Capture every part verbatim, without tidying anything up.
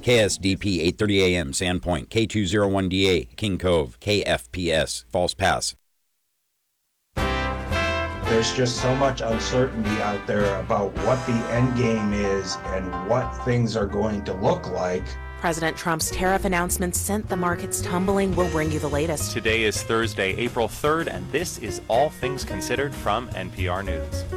K S D P eight thirty A M, Sandpoint, K two oh one D A, King Cove, K F P S, False Pass. There's just so much uncertainty out there about what the end game is and what things are going to look like. President Trump's tariff announcements sent the markets tumbling. We'll bring you the latest. Today is Thursday, April third, and this is All Things Considered from N P R News.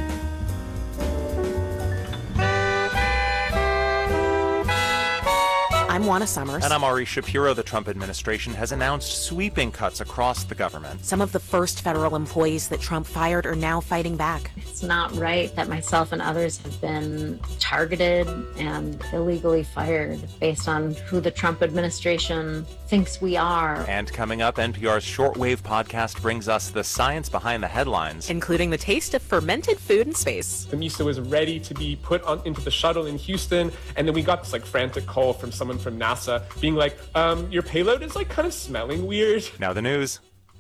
I'm Juana Summers. And I'm Ari Shapiro. The Trump administration has announced sweeping cuts across the government. Some of the first federal employees that Trump fired are now fighting back. It's not right that myself and others have been targeted and illegally fired based on who the Trump administration thinks we are. And coming up, N P R's Shortwave podcast brings us the science behind the headlines, including the taste of fermented food in space. The Misa was ready to be put on into the shuttle in Houston, and then we got this like frantic call from someone from NASA being like, um, your payload is like kind of smelling weird. Now the news.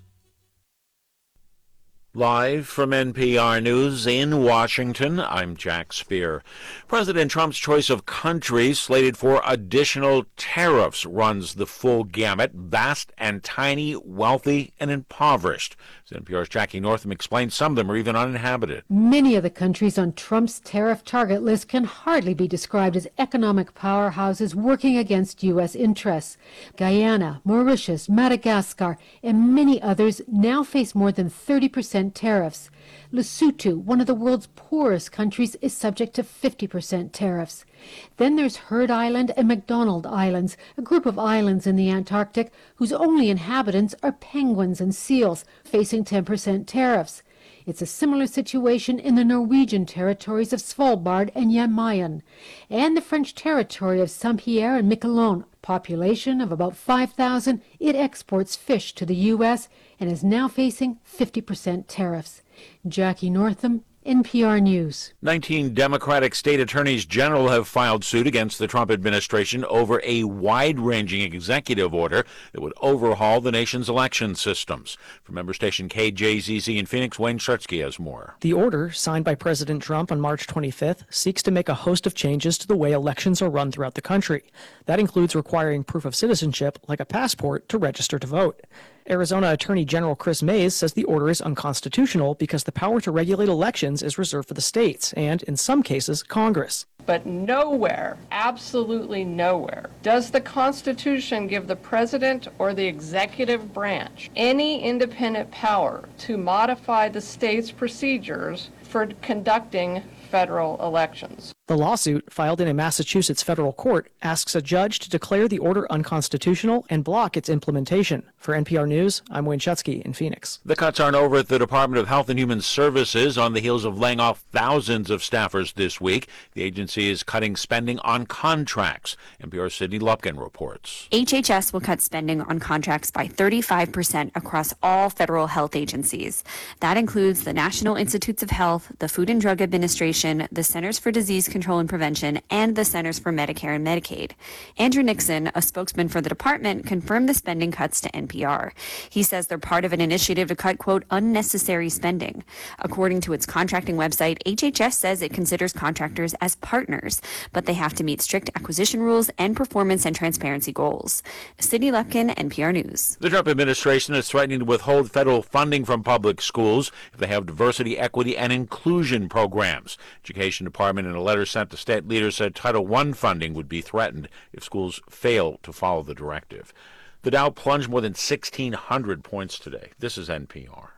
Live from N P R News in Washington, I'm Jack Speer. President Trump's choice of countries slated for additional tariffs runs the full gamut: vast and tiny, wealthy and impoverished. As N P R's Jackie Northam explains, some of them are even uninhabited. Many of the countries on Trump's tariff target list can hardly be described as economic powerhouses working against U S interests. Guyana, Mauritius, Madagascar, and many others now face more than thirty percent tariffs. Lesotho, one of the world's poorest countries, is subject to fifty percent tariffs. Then there's Heard Island and McDonald Islands, a group of islands in the Antarctic whose only inhabitants are penguins and seals, facing ten percent tariffs. It's a similar situation in the Norwegian territories of Svalbard and Jan Mayen, and the French territory of Saint-Pierre and Miquelon. Population of about five thousand, it exports fish to the U S and is now facing fifty percent tariffs. Jackie Northam, N P R News. nineteen Democratic state attorneys general have filed suit against the Trump administration over a wide-ranging executive order that would overhaul the nation's election systems. From member station K J Z Z in Phoenix, Wayne Shutsky has more. The order, signed by President Trump on March twenty-fifth, seeks to make a host of changes to the way elections are run throughout the country. That includes requiring proof of citizenship, like a passport, to register to vote. Arizona Attorney General Chris Mays says the order is unconstitutional because the power to regulate elections is reserved for the states and, in some cases, Congress. But nowhere, absolutely nowhere, does the Constitution give the president or the executive branch any independent power to modify the state's procedures for conducting federal elections. The lawsuit, filed in a Massachusetts federal court, asks a judge to declare the order unconstitutional and block its implementation. For N P R News, I'm Wayne Shutsky in Phoenix. The cuts aren't over at the Department of Health and Human Services on the heels of laying off thousands of staffers this week. The agency is cutting spending on contracts. N P R's Sydney Lupkin reports. H H S will cut spending on contracts by thirty-five percent across all federal health agencies. That includes the National Institutes of Health, the Food and Drug Administration, the Centers for Disease Control and Prevention, and the Centers for Medicare and Medicaid. Andrew Nixon, a spokesman for the department, confirmed the spending cuts to N P R. He says they're part of an initiative to cut, quote, unnecessary spending. According to its contracting website, H H S says it considers contractors as partners, but they have to meet strict acquisition rules and performance and transparency goals. Sydney Lupkin, N P R News. The Trump administration is threatening to withhold federal funding from public schools if they have diversity, equity, and inclusion programs. Education Department, in a letter sent to state leaders, said Title one funding would be threatened if schools fail to follow the directive. The Dow plunged more than sixteen hundred points today. This is N P R.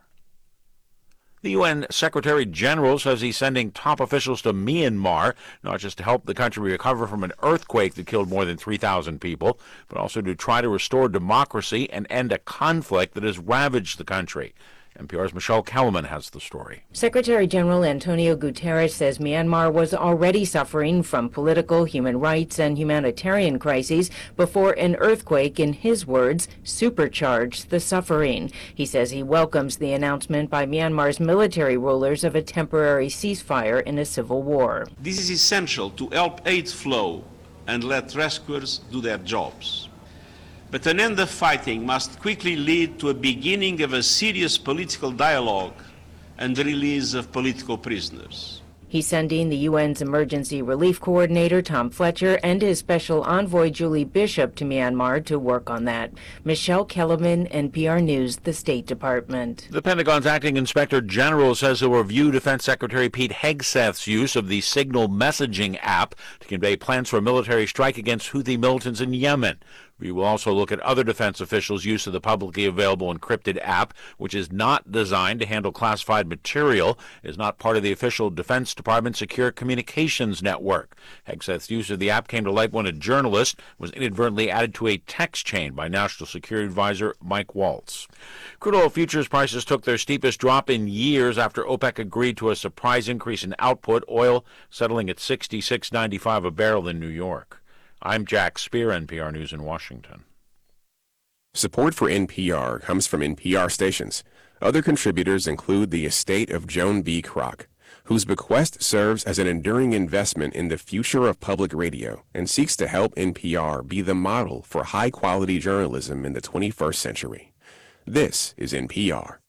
The U N Secretary General says he's sending top officials to Myanmar, not just to help the country recover from an earthquake that killed more than three thousand people, but also to try to restore democracy and end a conflict that has ravaged the country. N P R's Michelle Kellerman has the story. Secretary General Antonio Guterres says Myanmar was already suffering from political, human rights, and humanitarian crises before an earthquake, in his words, supercharged the suffering. He says he welcomes the announcement by Myanmar's military rulers of a temporary ceasefire in a civil war. This is essential to help aid flow and let rescuers do their jobs. But an end of fighting must quickly lead to a beginning of a serious political dialogue and the release of political prisoners. He's sending the U N's Emergency Relief Coordinator, Tom Fletcher, and his special envoy, Julie Bishop, to Myanmar to work on that. Michelle Kellerman, N P R News, the State Department. The Pentagon's acting inspector general says he'll review Defense Secretary Pete Hegseth's use of the Signal messaging app to convey plans for a military strike against Houthi militants in Yemen. We will also look at other defense officials' use of the publicly available encrypted app, which is not designed to handle classified material, is not part of the official Defense Department Secure Communications Network. Hegseth's use of the app came to light when a journalist was inadvertently added to a text chain by National Security Advisor Mike Waltz. Crude oil futures prices took their steepest drop in years after OPEC agreed to a surprise increase in output, oil settling at sixty-six ninety-five a barrel in New York. I'm Jack Spear, N P R News in Washington. Support for N P R comes from N P R stations. Other contributors include the estate of Joan B. Kroc, whose bequest serves as an enduring investment in the future of public radio and seeks to help N P R be the model for high-quality journalism in the twenty-first century. This is N P R.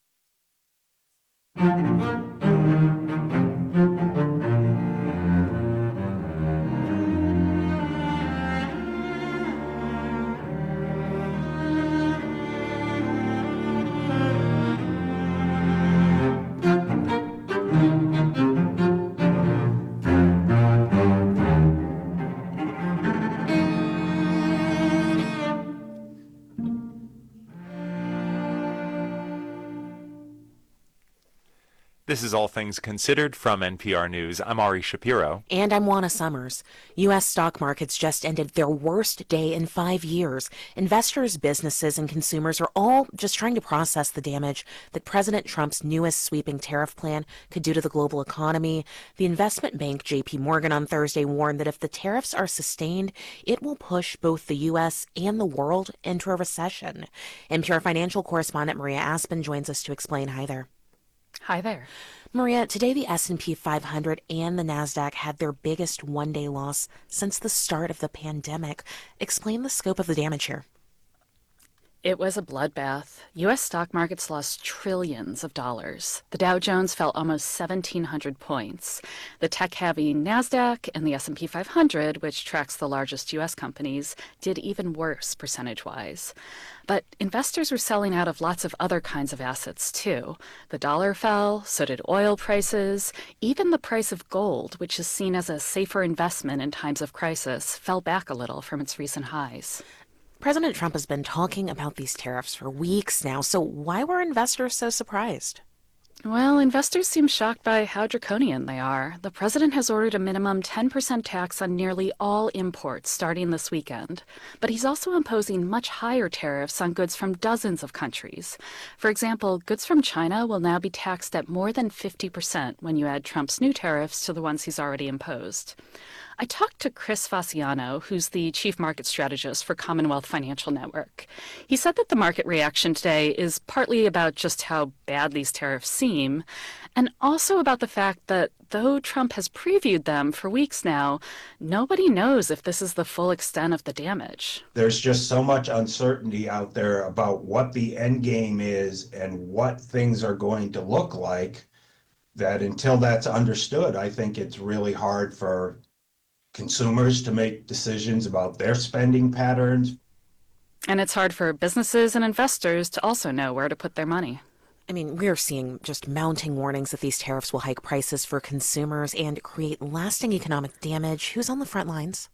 This is All Things Considered from N P R News. I'm Ari Shapiro. And I'm Juana Summers. U S stock markets just ended their worst day in five years. Investors, businesses, and consumers are all just trying to process the damage that President Trump's newest sweeping tariff plan could do to the global economy. The investment bank J P Morgan on Thursday warned that if the tariffs are sustained, it will push both the U S and the world into a recession. N P R financial correspondent Maria Aspen joins us to explain. Hi there. Hi there. Maria, today the S and P five hundred and the NASDAQ had their biggest one-day loss since the start of the pandemic. Explain the scope of the damage here. It was a bloodbath. U S stock markets lost trillions of dollars. The Dow Jones fell almost seventeen hundred points. The tech-heavy NASDAQ and the S and P five hundred, which tracks the largest U S companies, did even worse percentage-wise. But investors were selling out of lots of other kinds of assets, too. The dollar fell, so did oil prices. Even the price of gold, which is seen as a safer investment in times of crisis, fell back a little from its recent highs. President Trump has been talking about these tariffs for weeks now, so why were investors so surprised? Well, investors seem shocked by how draconian they are. The president has ordered a minimum ten percent tax on nearly all imports starting this weekend. But he's also imposing much higher tariffs on goods from dozens of countries. For example, goods from China will now be taxed at more than fifty percent when you add Trump's new tariffs to the ones he's already imposed. I talked to Chris Fasciano, who's the chief market strategist for Commonwealth Financial Network. He said that the market reaction today is partly about just how bad these tariffs seem, and also about the fact that though Trump has previewed them for weeks now, nobody knows if this is the full extent of the damage. There's just so much uncertainty out there about what the end game is and what things are going to look like, that until that's understood, I think it's really hard for consumers to make decisions about their spending patterns. And it's hard for businesses and investors to also know where to put their money. I mean, we're seeing just mounting warnings that these tariffs will hike prices for consumers and create lasting economic damage. Who's on the front lines?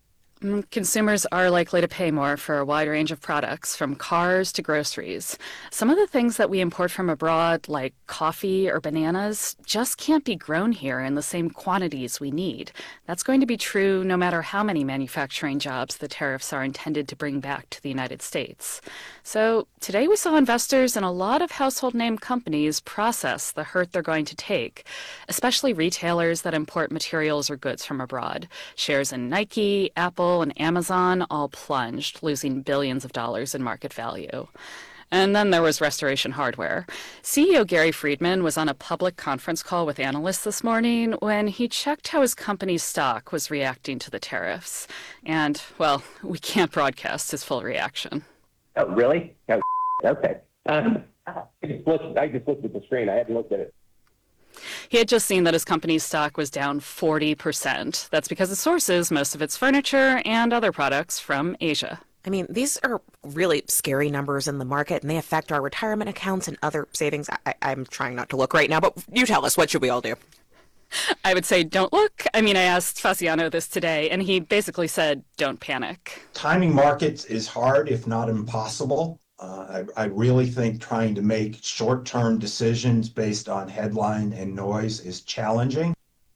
Consumers are likely to pay more for a wide range of products, from cars to groceries. Some of the things that we import from abroad, like coffee or bananas, just can't be grown here in the same quantities we need. That's going to be true no matter how many manufacturing jobs the tariffs are intended to bring back to the United States. So today we saw investors in a lot of household name companies process the hurt they're going to take, especially retailers that import materials or goods from abroad. Shares in Nike, Apple, and Amazon all plunged, losing billions of dollars in market value. And then there was Restoration Hardware. C E O Gary Friedman was on a public conference call with analysts this morning when he checked how his company's stock was reacting to the tariffs. And, well, we can't broadcast his full reaction. Oh, really? Oh, okay. Um, I, just looked, I just looked at the screen. I hadn't looked at it. He had just seen that his company's stock was down forty percent. That's because it sources most of its furniture and other products from Asia. I mean, these are really scary numbers in the market, and they affect our retirement accounts and other savings. I, I'm trying not to look right now, but you tell us, what should we all do? I would say don't look. I mean, I asked Fasciano this today, and he basically said don't panic. Timing markets is hard, if not impossible. Uh, I, I really think trying to make short-term decisions based on headline and noise is challenging.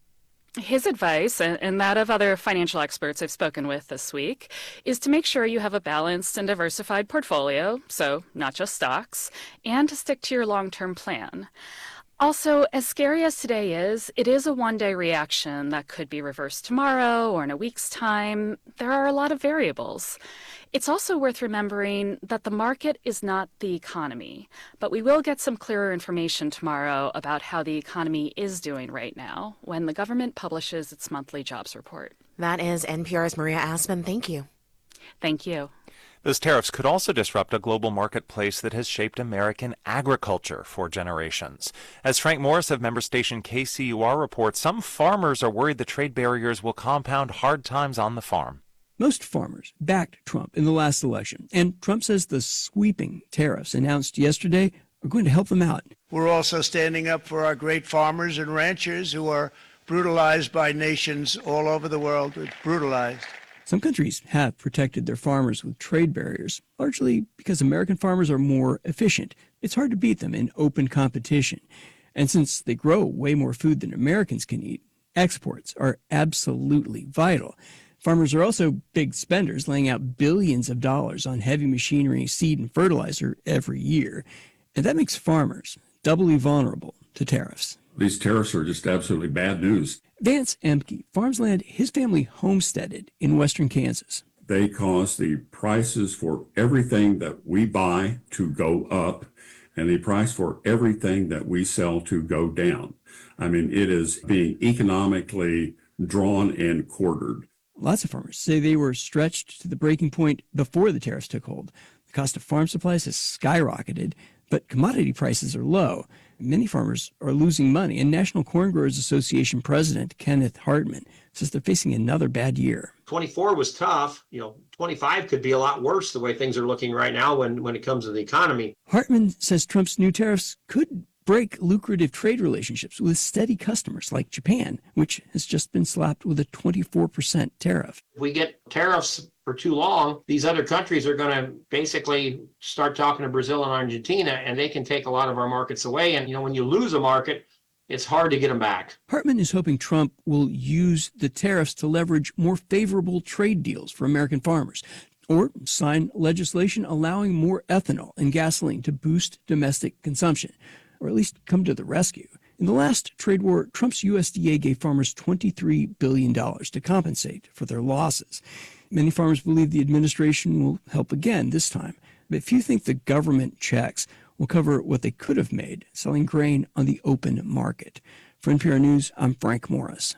His advice, and that of other financial experts I've spoken with this week, is to make sure you have a balanced and diversified portfolio, so not just stocks, and to stick to your long-term plan. Also, as scary as today is, it is a one-day reaction that could be reversed tomorrow or in a week's time. There are a lot of variables. It's also worth remembering that the market is not the economy, but we will get some clearer information tomorrow about how the economy is doing right now when the government publishes its monthly jobs report. That is N P R's Maria Aspen. Thank you. Thank you. Those tariffs could also disrupt a global marketplace that has shaped American agriculture for generations. As Frank Morris of member station K C U R reports, some farmers are worried the trade barriers will compound hard times on the farm. Most farmers backed Trump in the last election, and Trump says the sweeping tariffs announced yesterday are going to help them out. We're also standing up for our great farmers and ranchers who are brutalized by nations all over the world. It's brutalized. Some countries have protected their farmers with trade barriers, largely because American farmers are more efficient. It's hard to beat them in open competition. And since they grow way more food than Americans can eat, exports are absolutely vital. Farmers are also big spenders, laying out billions of dollars on heavy machinery, seed, and fertilizer every year. And that makes farmers doubly vulnerable to tariffs. These tariffs are just absolutely bad news. Vance Emke farms land his family homesteaded in western Kansas. They cause the prices for everything that we buy to go up and the price for everything that we sell to go down. I mean, it is being economically drawn and quartered. Lots of farmers say they were stretched to the breaking point before the tariffs took hold. The cost of farm supplies has skyrocketed, but commodity prices are low. Many farmers are losing money, and National Corn Growers Association President Kenneth Hartman says they're facing another bad year. twenty-four was tough. You know, twenty-five could be a lot worse the way things are looking right now when, when it comes to the economy. Hartman says Trump's new tariffs could break lucrative trade relationships with steady customers like Japan, which has just been slapped with a twenty-four percent tariff. If we get tariffs for too long, these other countries are going to basically start talking to Brazil and Argentina, and they can take a lot of our markets away. And, you know, when you lose a market, it's hard to get them back. Hartman is hoping Trump will use the tariffs to leverage more favorable trade deals for American farmers, or sign legislation allowing more ethanol and gasoline to boost domestic consumption, or at least come to the rescue. In the last trade war, Trump's U S D A gave farmers twenty-three billion dollars to compensate for their losses. Many farmers believe the administration will help again this time, but few think the government checks will cover what they could have made selling grain on the open market. For N P R News, I'm Frank Morris.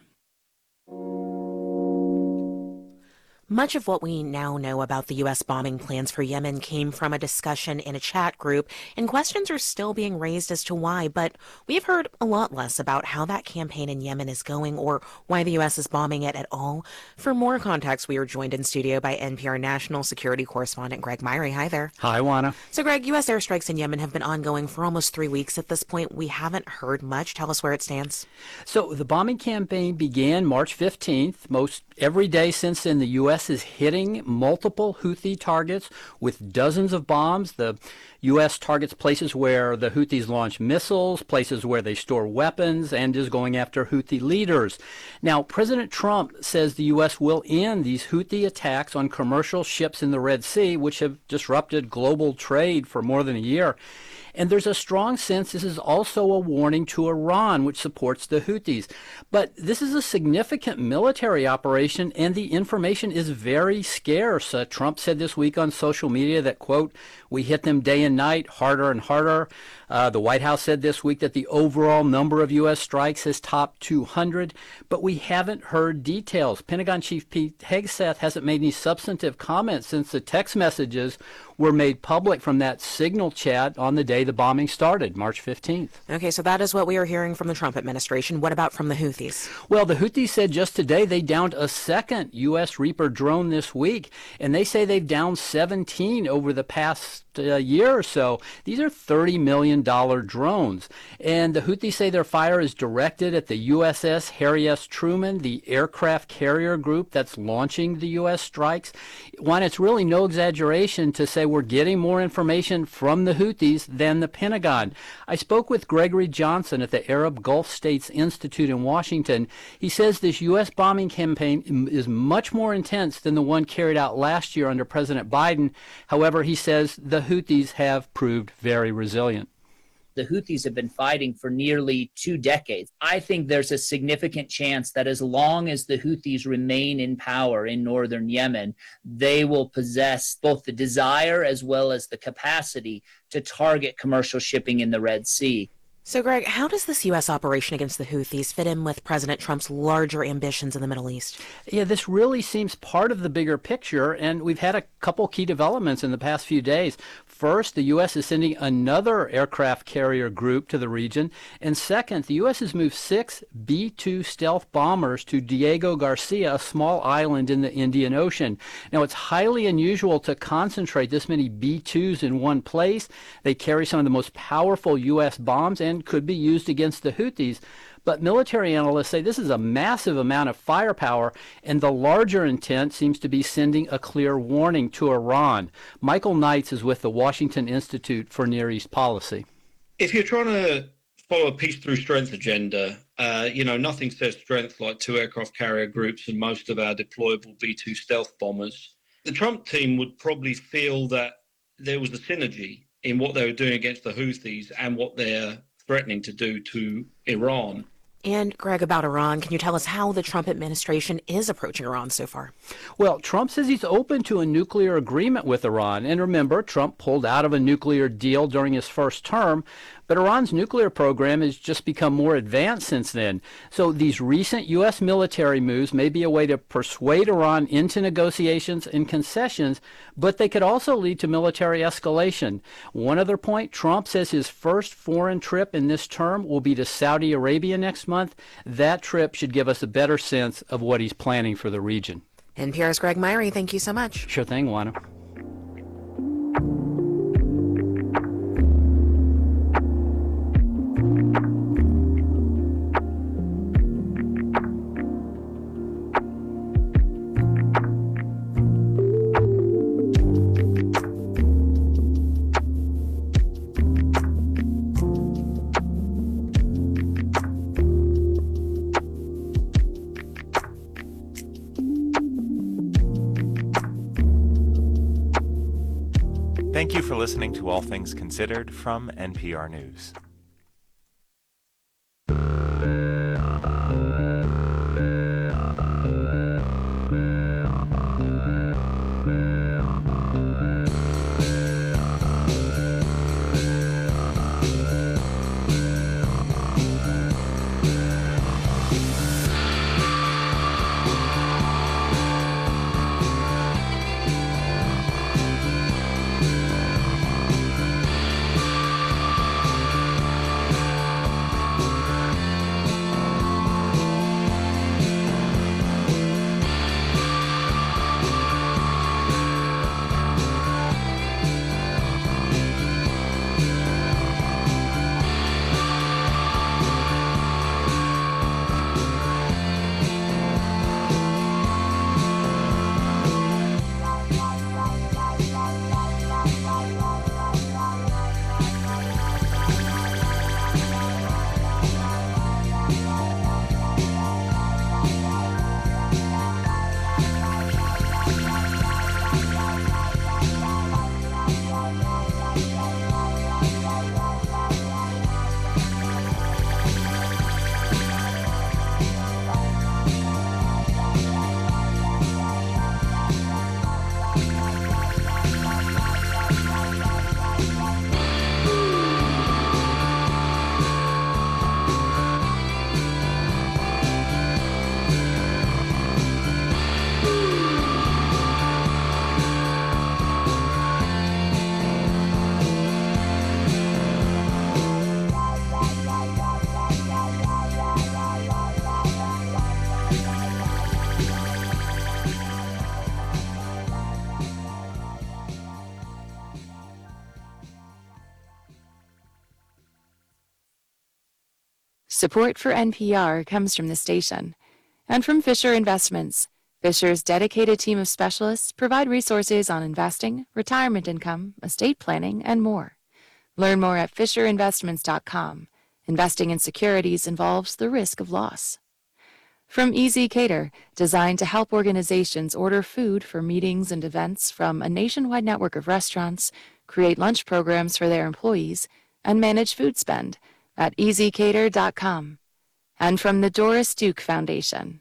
Much of what we now know about the U S bombing plans for Yemen came from a discussion in a chat group, and questions are still being raised as to why, but we've heard a lot less about how that campaign in Yemen is going or why the U S is bombing it at all. For more context, we are joined in studio by N P R national security correspondent Greg Myrie. Hi there. Hi, Juana. So, Greg, U S airstrikes in Yemen have been ongoing for almost three weeks at this point. We haven't heard much. Tell us where it stands. So the bombing campaign began March fifteenth. Most every day since then, the U S is hitting multiple Houthi targets with dozens of bombs. The U S targets places where the Houthis launch missiles, places where they store weapons, and is going after Houthi leaders. Now, President Trump says the U S will end these Houthi attacks on commercial ships in the Red Sea, which have disrupted global trade for more than a year. And there's a strong sense this is also a warning to Iran, which supports the Houthis. But this is a significant military operation, and the information is very scarce. Uh, Trump said this week on social media that, quote, we hit them day and night, harder and harder. Uh, the White House said this week that the overall number of U S strikes has topped two hundred, but we haven't heard details. Pentagon Chief Pete Hegseth hasn't made any substantive comments since the text messages were made public from that Signal chat on the day the bombing started, March fifteenth. Okay, so that is what we are hearing from the Trump administration. What about from the Houthis? Well, the Houthis said just today they downed a second U S Reaper drone this week, and they say they've downed seventeen over the past uh, year or so. These are thirty million dollars drones, and the Houthis say their fire is directed at the U S S Harry S. Truman, the aircraft carrier group that's launching the U S strikes. One, it's really no exaggeration to say we're getting more information from the Houthis than the Pentagon. I spoke with Gregory Johnson at the Arab Gulf States Institute in Washington. He says this U S bombing campaign is much more intense than the one carried out last year under President Biden. However, he says the Houthis have proved very resilient. The Houthis have been fighting for nearly two decades. I think there's a significant chance that as long as the Houthis remain in power in northern Yemen, they will possess both the desire as well as the capacity to target commercial shipping in the Red Sea. So, Greg, how does this U S operation against the Houthis fit in with President Trump's larger ambitions in the Middle East? Yeah, this really seems part of the bigger picture, and we've had a couple key developments in the past few days. First, the U S is sending another aircraft carrier group to the region, and second, the U S has moved six B two stealth bombers to Diego Garcia, a small island in the Indian Ocean. Now, it's highly unusual to concentrate this many B twos in one place. They carry some of the most powerful U S bombs and could be used against the Houthis. But military analysts say this is a massive amount of firepower, and the larger intent seems to be sending a clear warning to Iran. Michael Knights is with the Washington Institute for Near East Policy. If you're trying to follow a peace through strength agenda, uh, you know, nothing says strength like two aircraft carrier groups and most of our deployable B two stealth bombers. The Trump team would probably feel that there was a synergy in what they were doing against the Houthis and what they're threatening to do to Iran. And, Greg, about Iran, can you tell us how the Trump administration is approaching Iran so far? Well, Trump says he's open to a nuclear agreement with Iran. And remember, Trump pulled out of a nuclear deal during his first term, but Iran's nuclear program has just become more advanced since then. So these recent U S military moves may be a way to persuade Iran into negotiations and concessions, but they could also lead to military escalation. One other point, Trump says his first foreign trip in this term will be to Saudi Arabia next month. That trip should give us a better sense of what he's planning for the region. N P R's Greg Myrie, thank you so much. Sure thing, Juana. Thank you for listening to All Things Considered from N P R News. Support for N P R comes from the station and from Fisher Investments. Fisher's dedicated team of specialists provide resources on investing, retirement income, estate planning, and more. Learn more at fisher investments dot com. Investing in securities involves the risk of loss. From Easy Cater, designed to help organizations order food for meetings and events from a nationwide network of restaurants, create lunch programs for their employees, and manage food spend at easy cater dot com. And from the Doris Duke Foundation.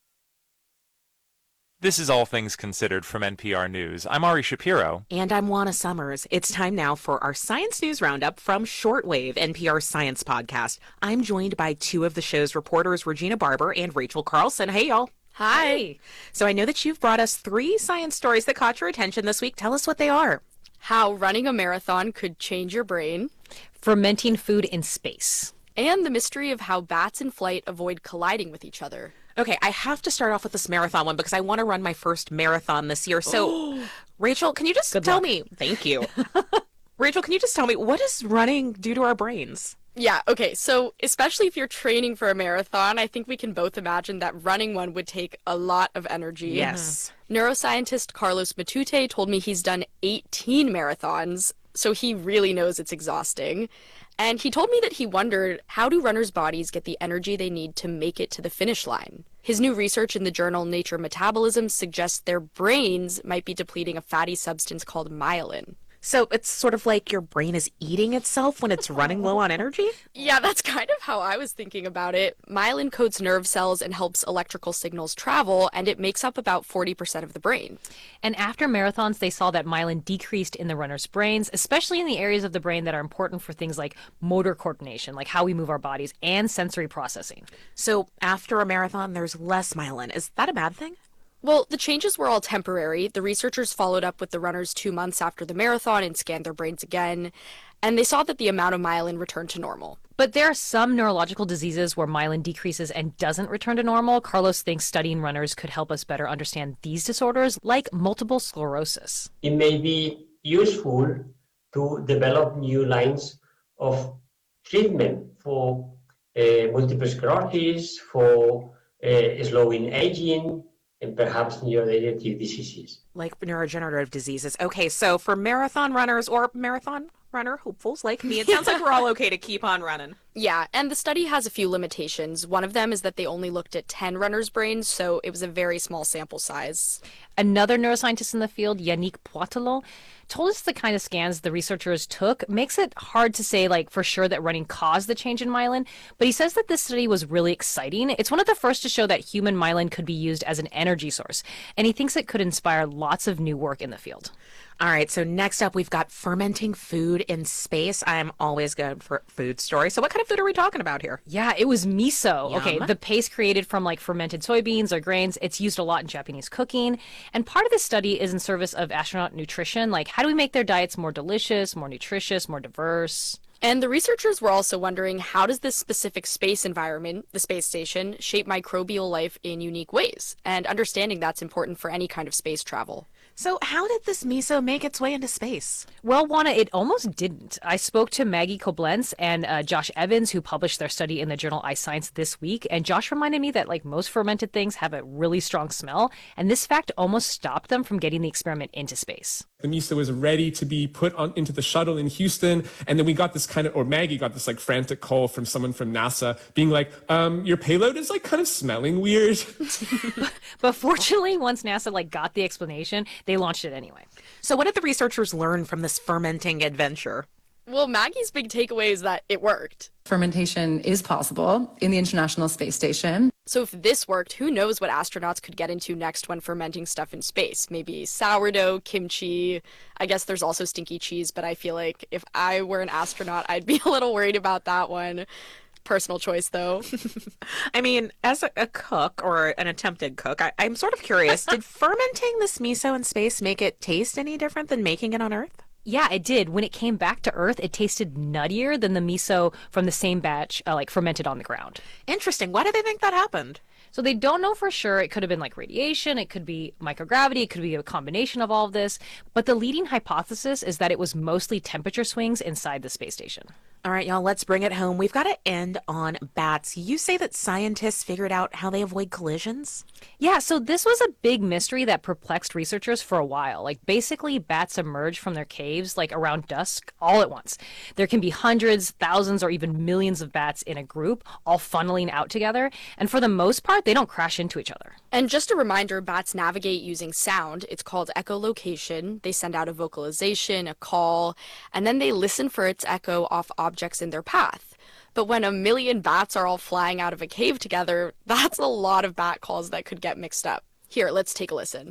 This is All Things Considered from N P R News. I'm Ari Shapiro. And I'm Juana Summers. It's time now for our Science News Roundup from Shortwave, N P R's science podcast. I'm joined by two of the show's reporters, Regina Barber and Rachel Carlson. Hey, y'all. Hi. So I know that you've brought us three science stories that caught your attention this week. Tell us what they are. How running a marathon could change your brain. Fermenting food in space. And the mystery of how bats in flight avoid colliding with each other. Okay, I have to start off with this marathon one because I want to run my first marathon this year. So, Rachel, can you just Good tell luck. me? Thank you. Rachel, can you just tell me, what does running do to our brains? Yeah, okay, so especially if you're training for a marathon, I think we can both imagine that running one would take a lot of energy. Yes. Neuroscientist Carlos Matute told me he's done eighteen marathons, so he really knows it's exhausting. And he told me that he wondered, how do runners' bodies get the energy they need to make it to the finish line? His new research in the journal Nature Metabolism suggests their brains might be depleting a fatty substance called myelin. So it's sort of like your brain is eating itself when it's running low on energy? Yeah, that's kind of how I was thinking about it. Myelin coats nerve cells and helps electrical signals travel, and it makes up about forty percent of the brain. And after marathons, they saw that myelin decreased in the runners' brains, especially in the areas of the brain that are important for things like motor coordination, like how we move our bodies, and sensory processing. So after a marathon, there's less myelin. Is that a bad thing? Well, the changes were all temporary. The researchers followed up with the runners two months after the marathon and scanned their brains again, and they saw that the amount of myelin returned to normal. But there are some neurological diseases where myelin decreases and doesn't return to normal. Carlos thinks studying runners could help us better understand these disorders, like multiple sclerosis. It may be useful to develop new lines of treatment for uh, multiple sclerosis, for uh, slowing aging, and perhaps neurodegenerative diseases. Like neurodegenerative diseases. Okay, so for marathon runners or marathon runner hopefuls like me, it sounds like we're all okay to keep on running. Yeah, and the study has a few limitations. One of them is that they only looked at ten runners' brains, so it was a very small sample size. Another neuroscientist in the field, Yannick Poitelot, told us the kind of scans the researchers took makes it hard to say, like, for sure that running caused the change in myelin, but he says that this study was really exciting. It's one of the first to show that human myelin could be used as an energy source, and he thinks it could inspire lots of new work in the field. All right, so next up, we've got fermenting food in space. I'm always good for food stories. So what kind of food are we talking about here? Yeah, it was miso. Yum. Okay, the paste created from like fermented soybeans or grains. It's used a lot in Japanese cooking. And part of the study is in service of astronaut nutrition. Like, how do we make their diets more delicious, more nutritious, more diverse? And the researchers were also wondering, how does this specific space environment, the space station, shape microbial life in unique ways? And understanding that's important for any kind of space travel. So how did this miso make its way into space? Well, Juana, it almost didn't. I spoke to Maggie Koblenz and uh, Josh Evans, who published their study in the journal iScience this week. And Josh reminded me that, like most fermented things, have a really strong smell. And this fact almost stopped them from getting the experiment into space. The miso was ready to be put on into the shuttle in Houston, and then we got this kind of, or Maggie got this like frantic call from someone from NASA being like, um, your payload is like kind of smelling weird. But fortunately, once NASA like got the explanation, they launched it anyway. So what did the researchers learn from this fermenting adventure? Well, Maggie's big takeaway is that it worked. Fermentation is possible in the International Space Station. So if this worked, who knows what astronauts could get into next when fermenting stuff in space? Maybe sourdough, kimchi. I guess there's also stinky cheese, but I feel like if I were an astronaut, I'd be a little worried about that one. Personal choice, though. I mean, as a, a cook or an attempted cook, I, I'm sort of curious. Did fermenting this miso in space make it taste any different than making it on Earth? Yeah, it did. When it came back to Earth, it tasted nuttier than the miso from the same batch, uh, like fermented on the ground. Interesting. Why do they think that happened? So they don't know for sure. It could have been like radiation. It could be microgravity. It could be a combination of all of this. But the leading hypothesis is that it was mostly temperature swings inside the space station. All right, y'all, let's bring it home. We've got to end on bats. You say that scientists figured out how they avoid collisions? Yeah, so this was a big mystery that perplexed researchers for a while. Like, basically, bats emerge from their caves, like, around dusk, all at once. There can be hundreds, thousands, or even millions of bats in a group, all funneling out together. And for the most part, they don't crash into each other. And just a reminder, bats navigate using sound. It's called echolocation. They send out a vocalization, a call, and then they listen for its echo off objects in their path. But when a million bats are all flying out of a cave together, that's a lot of bat calls that could get mixed up. Here, let's take a listen.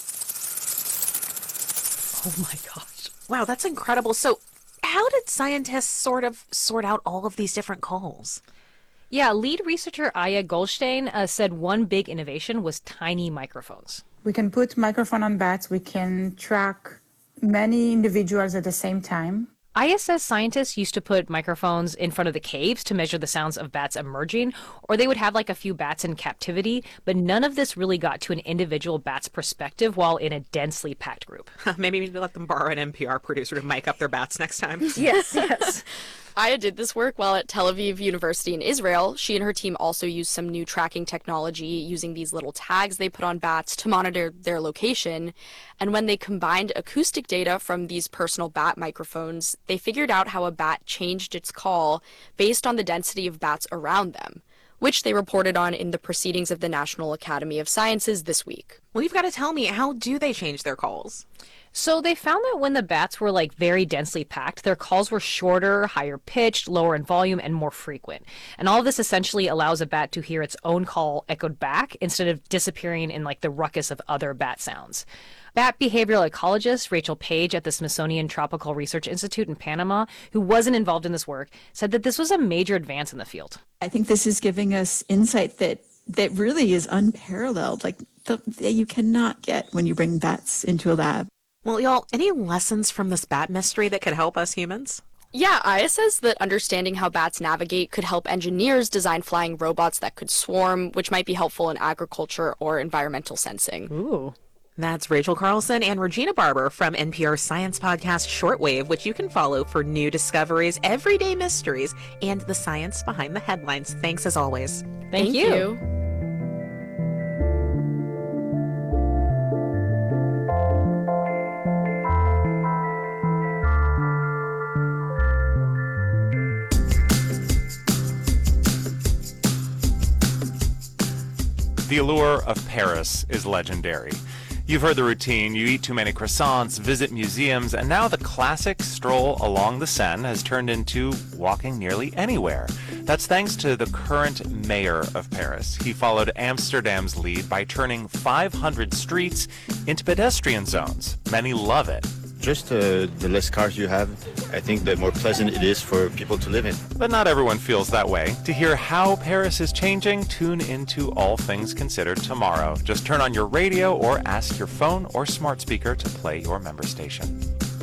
Oh my gosh. Wow, that's incredible. So how did scientists sort of sort out all of these different calls? Yeah, lead researcher Aya Goldstein uh, said one big innovation was tiny microphones. We can put microphone on bats. We can track many individuals at the same time. Aya says scientists used to put microphones in front of the caves to measure the sounds of bats emerging, or they would have like a few bats in captivity, but none of this really got to an individual bat's perspective while in a densely packed group. Maybe we need to let them borrow an N P R producer to mic up their bats next time. Yes, yes. Aya did this work while at Tel Aviv University in Israel. She and her team also used some new tracking technology using these little tags they put on bats to monitor their location. And when they combined acoustic data from these personal bat microphones, they figured out how a bat changed its call based on the density of bats around them, which they reported on in the proceedings of the National Academy of Sciences this week. Well, you've got to tell me, how do they change their calls? So they found that when the bats were like very densely packed, their calls were shorter, higher pitched, lower in volume, and more frequent. And all of this essentially allows a bat to hear its own call echoed back instead of disappearing in like the ruckus of other bat sounds. Bat behavioral ecologist Rachel Page at the Smithsonian Tropical Research Institute in Panama, who wasn't involved in this work, said that this was a major advance in the field. I think this is giving us insight that that really is unparalleled, like the, that you cannot get when you bring bats into a lab. Well, y'all, any lessons from this bat mystery that could help us humans? Yeah, Aya says that understanding how bats navigate could help engineers design flying robots that could swarm, which might be helpful in agriculture or environmental sensing. Ooh. That's Rachel Carlson and Regina Barber from N P R's science podcast Shortwave, which you can follow for new discoveries, everyday mysteries, and the science behind the headlines. Thanks as always. Thank, Thank you. you. The allure of Paris is legendary. You've heard the routine. You eat too many croissants, visit museums, and now the classic stroll along the Seine has turned into walking nearly anywhere. That's thanks to the current mayor of Paris. He followed Amsterdam's lead by turning five hundred streets into pedestrian zones. Many love it. Just uh, the less cars you have, I think the more pleasant it is for people to live in. But not everyone feels that way. To hear how Paris is changing, tune into All Things Considered tomorrow. Just turn on your radio or ask your phone or smart speaker to play your member station.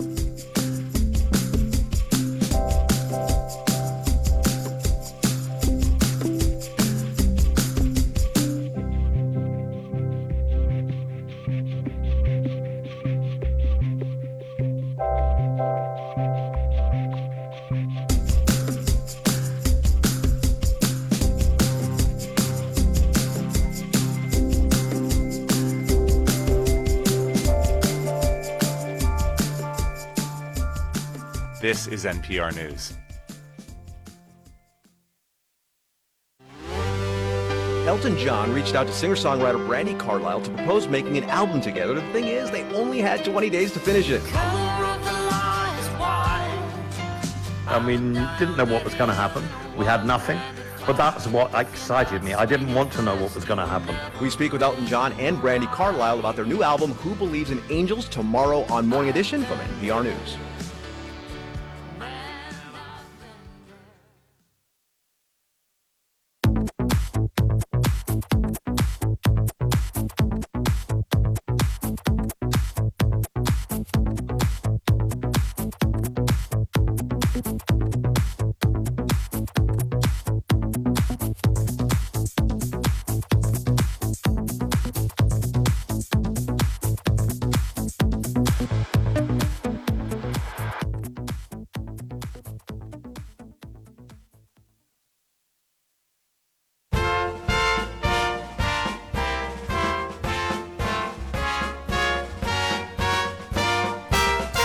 This is N P R News. Elton John reached out to singer-songwriter Brandi Carlile to propose making an album together. The thing is, they only had twenty days to finish it. I mean, didn't know what was going to happen. We had nothing. But that's what excited me. I didn't want to know what was going to happen. We speak with Elton John and Brandi Carlile about their new album, Who Believes in Angels, tomorrow on Morning Edition from N P R News.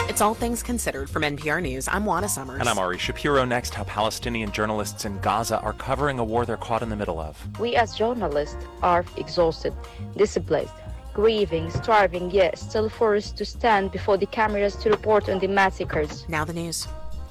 It's All Things Considered from N P R News. I'm Juana Summers. And I'm Ari Shapiro. Next, how Palestinian journalists in Gaza are covering a war they're caught in the middle of. We as journalists are exhausted, displaced, grieving, starving, yet still forced to stand before the cameras to report on the massacres. Now the news.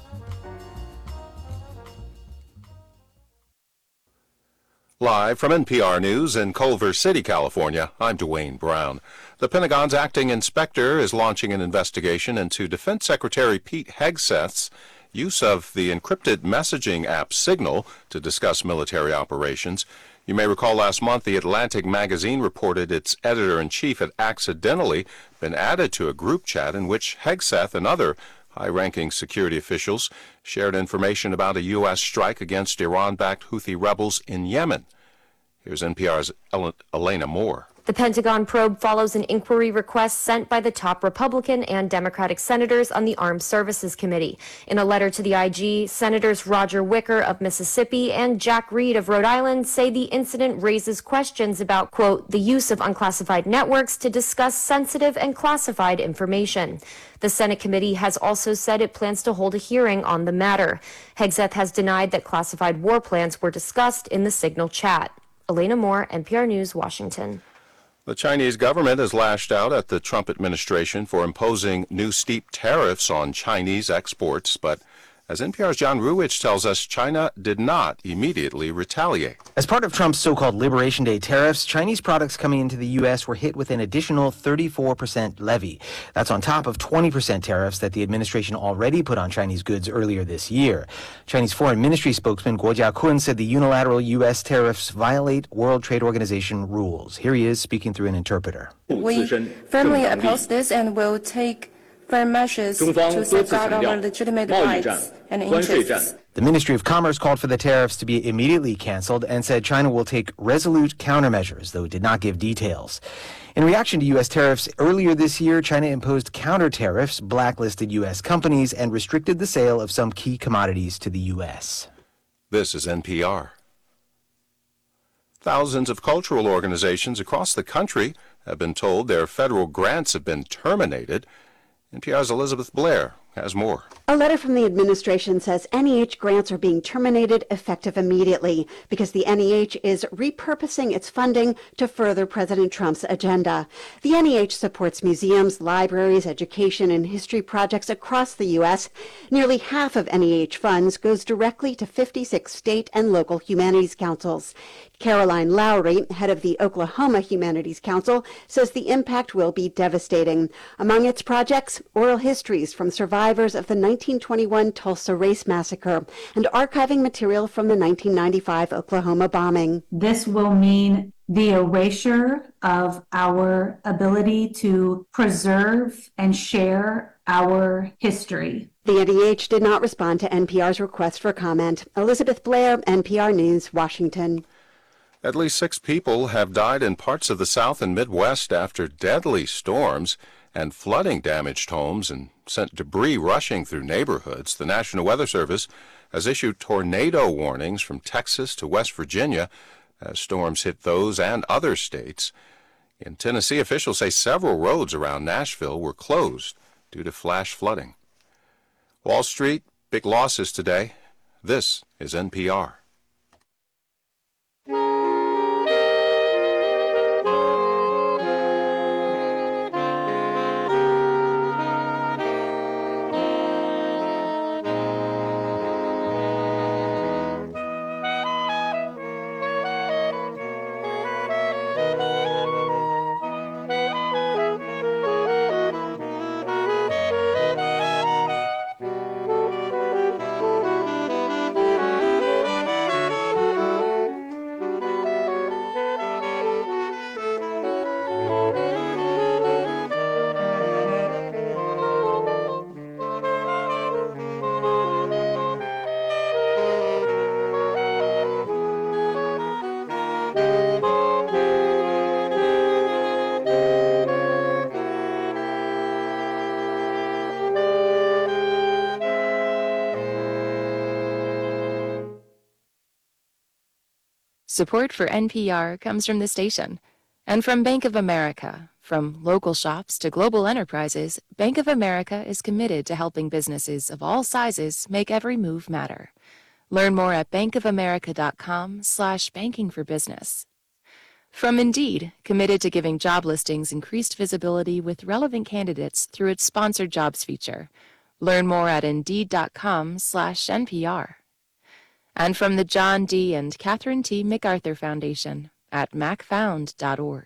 Live from N P R News in Culver City, California, I'm Dwayne Brown. The Pentagon's acting inspector is launching an investigation into Defense Secretary Pete Hegseth's use of the encrypted messaging app Signal to discuss military operations. You may recall last month the Atlantic magazine reported its editor-in-chief had accidentally been added to a group chat in which Hegseth and other high-ranking security officials shared information about a U S strike against Iran-backed Houthi rebels in Yemen. Here's N P R's Elena Moore. The Pentagon probe follows an inquiry request sent by the top Republican and Democratic senators on the Armed Services Committee. In a letter to the I G, Senators Roger Wicker of Mississippi and Jack Reed of Rhode Island say the incident raises questions about, quote, the use of unclassified networks to discuss sensitive and classified information. The Senate committee has also said it plans to hold a hearing on the matter. Hegseth has denied that classified war plans were discussed in the Signal chat. Elena Moore, N P R News, Washington. The Chinese government has lashed out at the Trump administration for imposing new steep tariffs on Chinese exports, but as N P R's John Ruwitch tells us, China did not immediately retaliate. As part of Trump's so-called Liberation Day tariffs, Chinese products coming into the U S were hit with an additional thirty-four percent levy. That's on top of twenty percent tariffs that the administration already put on Chinese goods earlier this year. Chinese Foreign Ministry spokesman Guo Jiakun said the unilateral U S tariffs violate World Trade Organization rules. Here he is speaking through an interpreter. We firmly oppose this and will take firm measures to safeguard our legitimate rights and interests. The Ministry of Commerce called for the tariffs to be immediately canceled and said China will take resolute countermeasures, though it did not give details. In reaction to U S tariffs, earlier this year, China imposed counter tariffs, blacklisted U S companies, and restricted the sale of some key commodities to the U S. This is N P R. Thousands of cultural organizations across the country have been told their federal grants have been terminated. N P R's Elizabeth Blair has more. A letter from the administration says N E H grants are being terminated effective immediately because the N E H is repurposing its funding to further President Trump's agenda. The N E H supports museums, libraries, education, and history projects across the U S. Nearly half of N E H funds goes directly to fifty-six state and local humanities councils. Caroline Lowry, head of the Oklahoma Humanities Council, says the impact will be devastating. Among its projects, oral histories from survivors of the nineteen twenty-one Tulsa Race Massacre and archiving material from the nineteen ninety-five Oklahoma bombing. This will mean the erasure of our ability to preserve and share our history. The N E H did not respond to N P R's request for comment. Elizabeth Blair, N P R News, Washington. At least six people have died in parts of the South and Midwest after deadly storms and flooding damaged homes and sent debris rushing through neighborhoods. The National Weather Service has issued tornado warnings from Texas to West Virginia as storms hit those and other states. In Tennessee, officials say several roads around Nashville were closed due to flash flooding. Wall Street, big losses today. This is N P R. Support for N P R comes from the station And from Bank of America, from local shops to global enterprises, Bank of America is committed to helping businesses of all sizes make every move matter. Learn more at bankofamerica.com slash banking for business. From Indeed, committed to giving job listings increased visibility with relevant candidates through its sponsored jobs feature. Learn more at indeed.com slash NPR. And from the John D. and Catherine T. MacArthur Foundation at mac found dot org.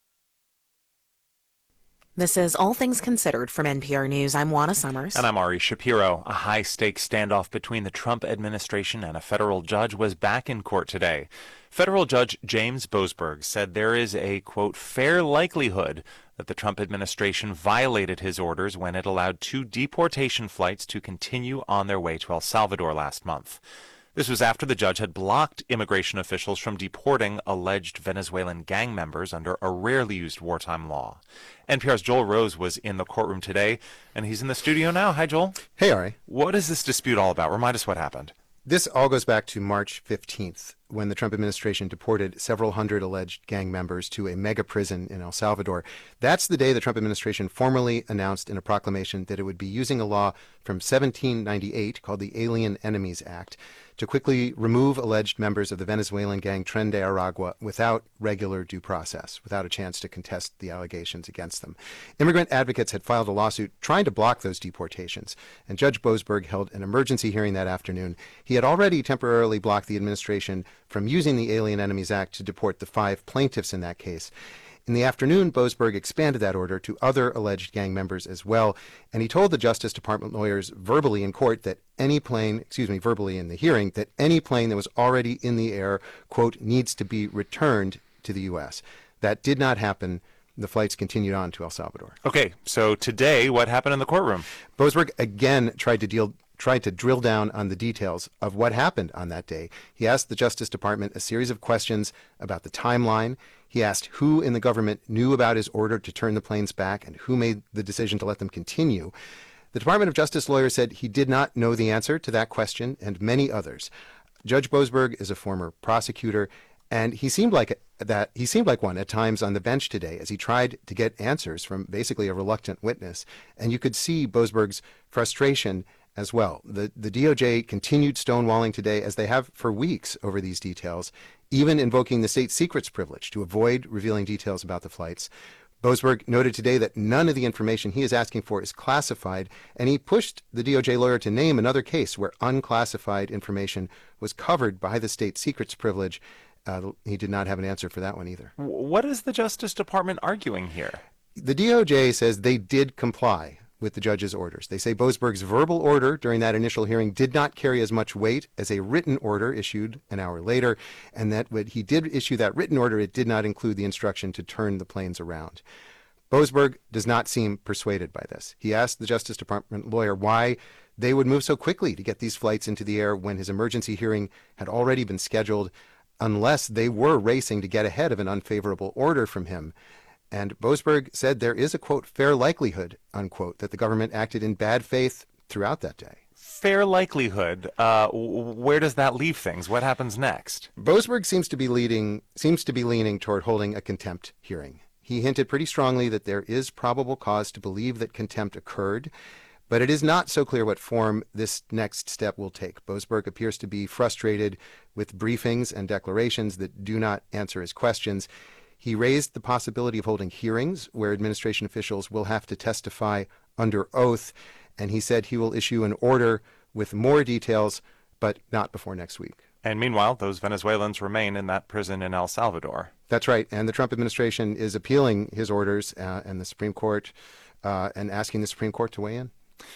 This is All Things Considered from N P R News. I'm Juana Summers. And I'm Ari Shapiro. A high-stakes standoff between the Trump administration and a federal judge was back in court today. Federal Judge James Boasberg said there is a, quote, fair likelihood that the Trump administration violated his orders when it allowed two deportation flights to continue on their way to El Salvador last month. This was after the judge had blocked immigration officials from deporting alleged Venezuelan gang members under a rarely used wartime law. N P R's Joel Rose was in the courtroom today, and he's in the studio now. Hi, Joel. Hey, Ari. What is this dispute all about? Remind us what happened. This all goes back to March fifteenth, when the Trump administration deported several hundred alleged gang members to a mega prison in El Salvador. That's the day the Trump administration formally announced in a proclamation that it would be using a law from seventeen ninety-eight called the Alien Enemies Act to quickly remove alleged members of the Venezuelan gang Tren de Aragua without regular due process, without a chance to contest the allegations against them. Immigrant advocates had filed a lawsuit trying to block those deportations, and Judge Boasberg held an emergency hearing that afternoon. He had already temporarily blocked the administration from using the Alien Enemies Act to deport the five plaintiffs in that case. In the afternoon, Boasberg expanded that order to other alleged gang members as well, and he told the Justice Department lawyers verbally in court that any plane, excuse me, verbally in the hearing, that any plane that was already in the air, quote, needs to be returned to the U S. That did not happen. The flights continued on to El Salvador. Okay, so today, what happened in the courtroom? Boasberg again tried to deal tried to drill down on the details of what happened on that day. He asked the Justice Department a series of questions about the timeline. He asked who in the government knew about his order to turn the planes back and who made the decision to let them continue. The Department of Justice lawyer said he did not know the answer to that question and many others. Judge Boasberg is a former prosecutor, and he seemed like that he seemed like one at times on the bench today as he tried to get answers from basically a reluctant witness. And you could see Boasberg's frustration as well. The, the D O J continued stonewalling today, as they have for weeks, over these details, even invoking the state secrets privilege to avoid revealing details about the flights. Boasberg noted today that none of the information he is asking for is classified, and he pushed the D O J lawyer to name another case where unclassified information was covered by the state secrets privilege. Uh, he did not have an answer for that one either. What is the Justice Department arguing here? The D O J says they did comply with the judge's orders. They say Boasberg's verbal order during that initial hearing did not carry as much weight as a written order issued an hour later, and that when he did issue that written order, it did not include the instruction to turn the planes around. Boasberg does not seem persuaded by this. He asked the Justice Department lawyer why they would move so quickly to get these flights into the air when his emergency hearing had already been scheduled, unless they were racing to get ahead of an unfavorable order from him. And Boasberg said there is a, quote, fair likelihood, unquote, that the government acted in bad faith throughout that day. Fair likelihood. Uh, where does that leave things? What happens next? Boasberg seems to be leading, seems to be leaning toward holding a contempt hearing. He hinted pretty strongly that there is probable cause to believe that contempt occurred, but it is not so clear what form this next step will take. Boasberg appears to be frustrated with briefings and declarations that do not answer his questions. He raised the possibility of holding hearings where administration officials will have to testify under oath, and he said he will issue an order with more details, but not before next week. And meanwhile, those Venezuelans remain in that prison in El Salvador. That's right, and the Trump administration is appealing his orders uh, and the Supreme Court uh, and asking the Supreme Court to weigh in.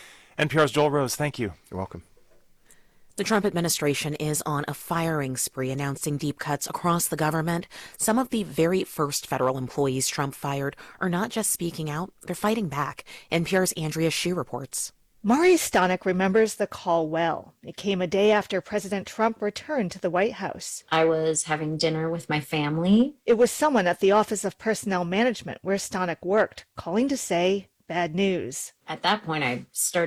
N P R's Joel Rose, thank you. You're welcome. The Trump administration is on a firing spree, announcing deep cuts across the government. Some of the very first federal employees Trump fired are not just speaking out, they're fighting back. N P R's Andrea Hsu reports. Mari Stanek remembers the call well. It came a day after President Trump returned to the White House. I was having dinner with my family. It was someone at the Office of Personnel Management where Stanek worked, calling to say bad news. At that point, I started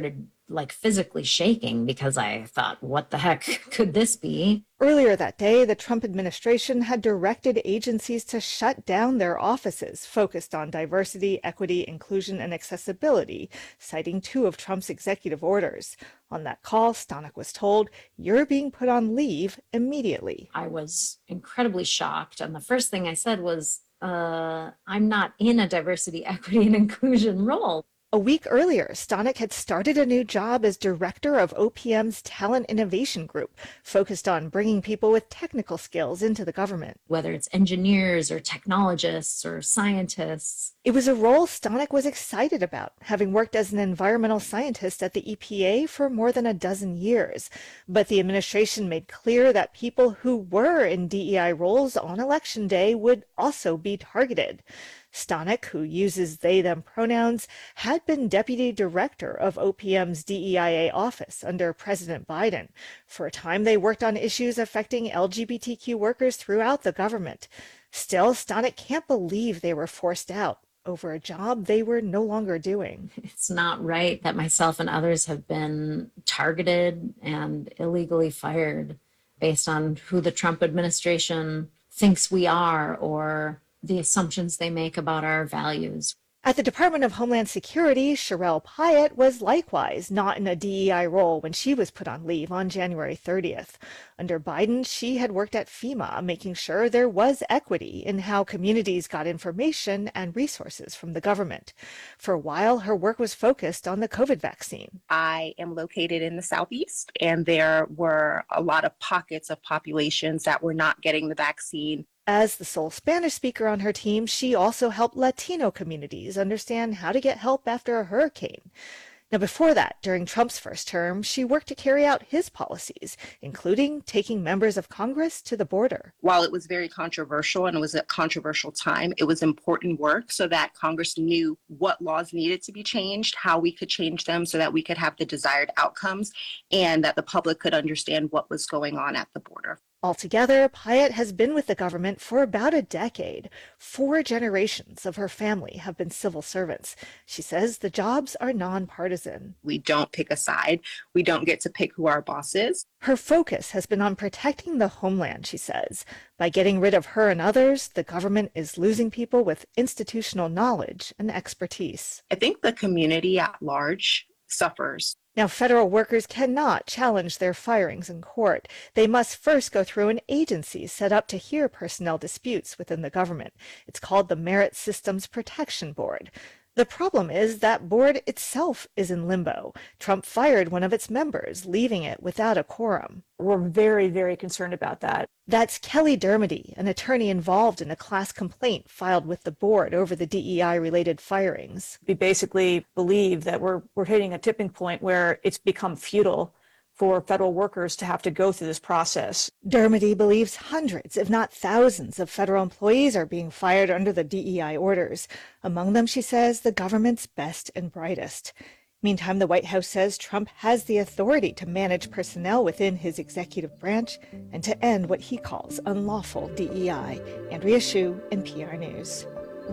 like physically shaking because I thought, what the heck could this be? Earlier that day, the Trump administration had directed agencies to shut down their offices focused on diversity, equity, inclusion, and accessibility, citing two of Trump's executive orders. On that call, Stanek was told, "You're being put on leave immediately." I was incredibly shocked. And the first thing I said was, uh, I'm not in a diversity, equity, and inclusion role. A week earlier, Stanek had started a new job as director of O P M's Talent Innovation Group, focused on bringing people with technical skills into the government. Whether it's engineers or technologists or scientists. It was a role Stanek was excited about, having worked as an environmental scientist at the E P A for more than a dozen years. But the administration made clear that people who were in D E I roles on Election Day would also be targeted. Stanek, who uses they-them pronouns, had been deputy director of O P M's D E I A office under President Biden. For a time, they worked on issues affecting L G B T Q workers throughout the government. Still, Stanek can't believe they were forced out over a job they were no longer doing. It's not right that myself and others have been targeted and illegally fired based on who the Trump administration thinks we are or the assumptions they make about our values. At the Department of Homeland Security, Sherelle Pyatt was likewise not in a D E I role when she was put on leave on January thirtieth. Under Biden, she had worked at FEMA, making sure there was equity in how communities got information and resources from the government. For a while, her work was focused on the COVID vaccine. I am located in the Southeast, and there were a lot of pockets of populations that were not getting the vaccine. As the sole Spanish speaker on her team, she also helped Latino communities understand how to get help after a hurricane. Now, before that, during Trump's first term, she worked to carry out his policies, including taking members of Congress to the border. While it was very controversial and it was a controversial time, it was important work so that Congress knew what laws needed to be changed, how we could change them so that we could have the desired outcomes, and that the public could understand what was going on at the border. Altogether, Pyatt has been with the government for about a decade. Four generations of her family have been civil servants. She says the jobs are nonpartisan. We don't pick a side. We don't get to pick who our boss is. Her focus has been on protecting the homeland, she says. By getting rid of her and others, the government is losing people with institutional knowledge and expertise. I think the community at large suffers. Now, federal workers cannot challenge their firings in court. They must first go through an agency set up to hear personnel disputes within the government. It's called the Merit Systems Protection Board. The problem is that board itself is in limbo. Trump fired one of its members, leaving it without a quorum. We're very, very concerned about that. That's Kelly Dermody, an attorney involved in a class complaint filed with the board over the D E I-related firings. We basically believe that we're we're hitting a tipping point where it's become futile for federal workers to have to go through this process. Dermody believes hundreds, if not thousands, of federal employees are being fired under the D E I orders. Among them, she says, the government's best and brightest. Meantime, the White House says Trump has the authority to manage personnel within his executive branch and to end what he calls unlawful D E I. Andrea Hsu, N P R News.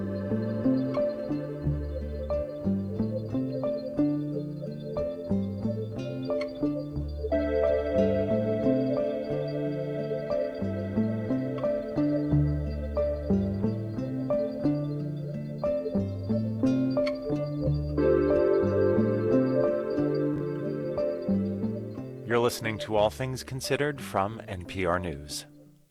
You're listening to All Things Considered from N P R News.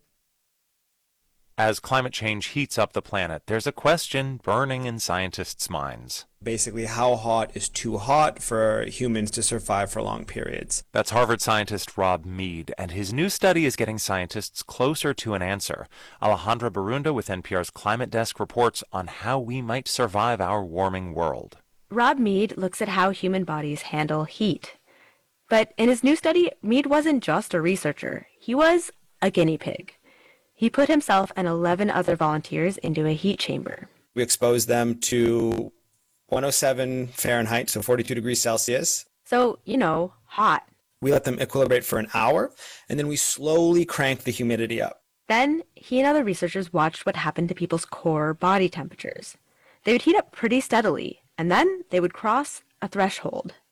As climate change heats up the planet, there's a question burning in scientists' minds. Basically, how hot is too hot for humans to survive for long periods? That's Harvard scientist Rob Mead, and his new study is getting scientists closer to an answer. Alejandra Barunda with N P R's Climate Desk reports on how we might survive our warming world. Rob Mead looks at how human bodies handle heat. But in his new study, Mead wasn't just a researcher. He was a guinea pig. He put himself and eleven other volunteers into a heat chamber. We exposed them to one oh seven Fahrenheit, so forty-two degrees Celsius. So, you know, hot. We let them equilibrate for an hour, and then we slowly cranked the humidity up. Then he and other researchers watched what happened to people's core body temperatures. They would heat up pretty steadily, and then they would cross a threshold.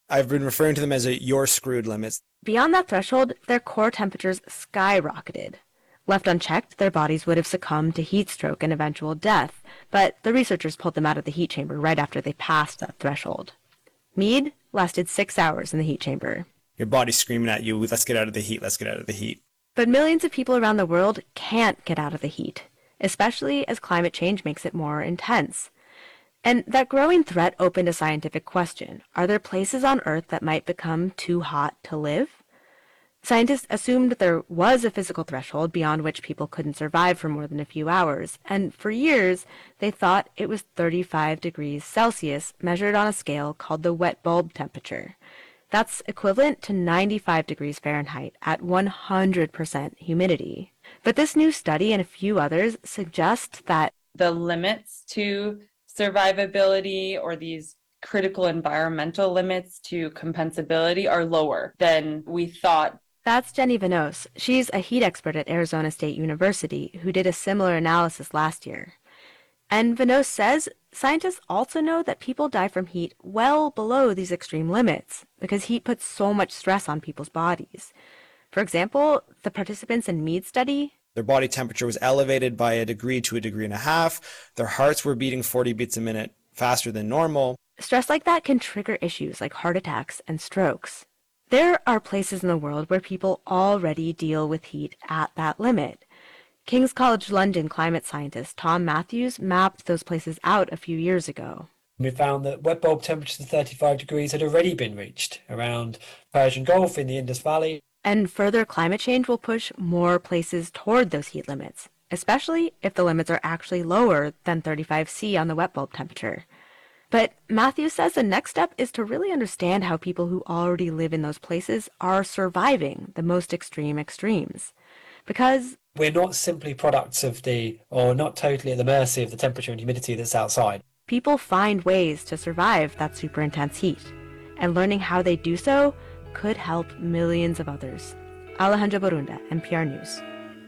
I've been referring to them as a "you're screwed" limits. Beyond that threshold, their core temperatures skyrocketed. Left unchecked, their bodies would have succumbed to heat stroke and eventual death, but the researchers pulled them out of the heat chamber right after they passed that threshold. Mead lasted six hours in the heat chamber. Your body's screaming at you, let's get out of the heat, let's get out of the heat. But millions of people around the world can't get out of the heat, especially as climate change makes it more intense. And that growing threat opened a scientific question. Are there places on Earth that might become too hot to live? Scientists assumed there was a physical threshold beyond which people couldn't survive for more than a few hours, and for years they thought it was thirty-five degrees Celsius, measured on a scale called the wet bulb temperature. That's equivalent to ninety-five degrees Fahrenheit at one hundred percent humidity. But this new study and a few others suggest that the limits to survivability or these critical environmental limits to compensability are lower than we thought. That's Jenny Venos. She's a heat expert at Arizona State University who did a similar analysis last year. And Venos says scientists also know that people die from heat well below these extreme limits because heat puts so much stress on people's bodies. For example, the participants in Mead's study, their body temperature was elevated by a degree to a degree and a half. Their hearts were beating forty beats a minute faster than normal. Stress like that can trigger issues like heart attacks and strokes. There are places in the world where people already deal with heat at that limit. King's College London climate scientist Tom Matthews mapped those places out a few years ago. We found that wet bulb temperatures of thirty-five degrees had already been reached around Persian Gulf in the Indus Valley. And further climate change will push more places toward those heat limits, especially if the limits are actually lower than thirty-five C on the wet bulb temperature. But Matthews says the next step is to really understand how people who already live in those places are surviving the most extreme extremes. Because we're not simply products of the, or not totally at the mercy of the temperature and humidity that's outside. People find ways to survive that super intense heat, and learning how they do so could help millions of others. Alejandra Borunda, N P R News.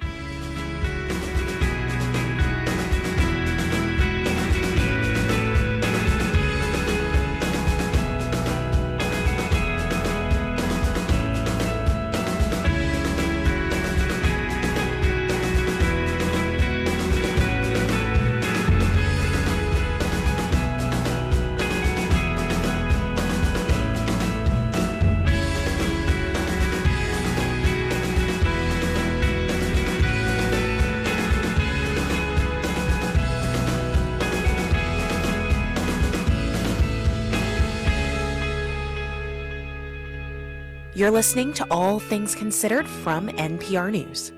You're listening to All Things Considered from N P R News.